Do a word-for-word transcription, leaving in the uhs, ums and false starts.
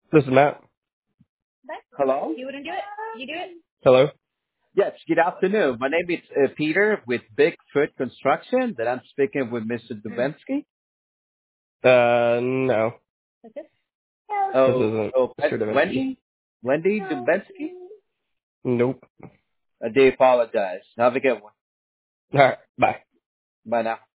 This is Matt. Hello? You wouldn't do it? You do it? Hello. Yes, good afternoon. My name is uh, Peter with Bigfoot Construction, that I'm speaking with Mister Dubensky. Uh, no. Like this? This Oh, isn't oh, Mister Devinsky. Wendy? Wendy Dubensky? Nope. I do apologize. Have a good one. All right. Bye. Bye now.